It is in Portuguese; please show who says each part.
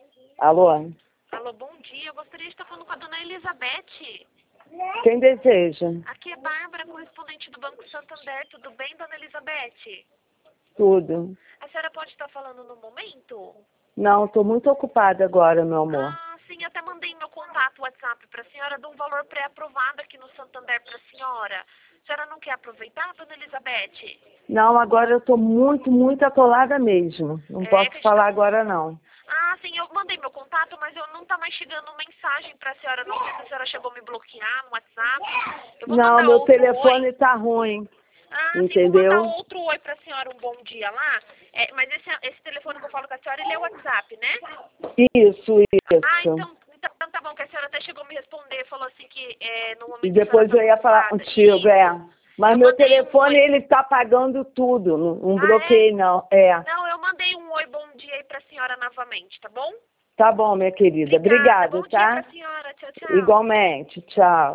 Speaker 1: Alô?
Speaker 2: Alô, bom dia. Eu gostaria de estar falando com a dona Elizabeth.
Speaker 1: Quem deseja?
Speaker 2: Aqui é Bárbara, correspondente do Banco Santander. Tudo bem, dona Elizabeth?
Speaker 1: Tudo.
Speaker 2: A senhora pode estar falando no momento?
Speaker 1: Não, estou muito ocupada agora, meu amor.
Speaker 2: Ah, sim, até mandei meu contato WhatsApp para a senhora de um valor pré-aprovado aqui no Santander para a senhora. A senhora não quer aproveitar, dona Elizabeth?
Speaker 1: Não, agora eu estou muito atolada mesmo. Não
Speaker 2: É, que
Speaker 1: posso
Speaker 2: a gente
Speaker 1: falar
Speaker 2: tá...
Speaker 1: agora, não.
Speaker 2: Ah, sim, eu mandei meu contato, mas eu não tá mais chegando mensagem para a senhora. Não sei se a senhora chegou a me bloquear no WhatsApp. Eu vou
Speaker 1: Não,
Speaker 2: mandar
Speaker 1: meu
Speaker 2: outro
Speaker 1: telefone
Speaker 2: oi.
Speaker 1: está ruim,
Speaker 2: Ah, sim, vou mandar
Speaker 1: entendeu?
Speaker 2: outro oi pra senhora, um bom dia lá. É, mas esse telefone que eu falo com a senhora, ele é o WhatsApp, né?
Speaker 1: Isso.
Speaker 2: Ah, então tá bom, que a senhora até chegou a me responder, falou assim que no
Speaker 1: E
Speaker 2: momento a senhora
Speaker 1: depois eu
Speaker 2: estava
Speaker 1: ia falar
Speaker 2: ocupada.
Speaker 1: contigo,
Speaker 2: Isso.
Speaker 1: Mas
Speaker 2: Eu
Speaker 1: meu
Speaker 2: mandei um
Speaker 1: telefone,
Speaker 2: oi.
Speaker 1: ele está pagando tudo. Não
Speaker 2: Ah, é?
Speaker 1: bloqueei, não. É.
Speaker 2: Não, eu mandei um oi, bom dia aí pra senhora novamente, tá bom?
Speaker 1: Tá bom, minha querida.
Speaker 2: Obrigada,
Speaker 1: Obrigada,
Speaker 2: bom dia
Speaker 1: tá?
Speaker 2: pra senhora. Tchau, tchau.
Speaker 1: Igualmente. Tchau.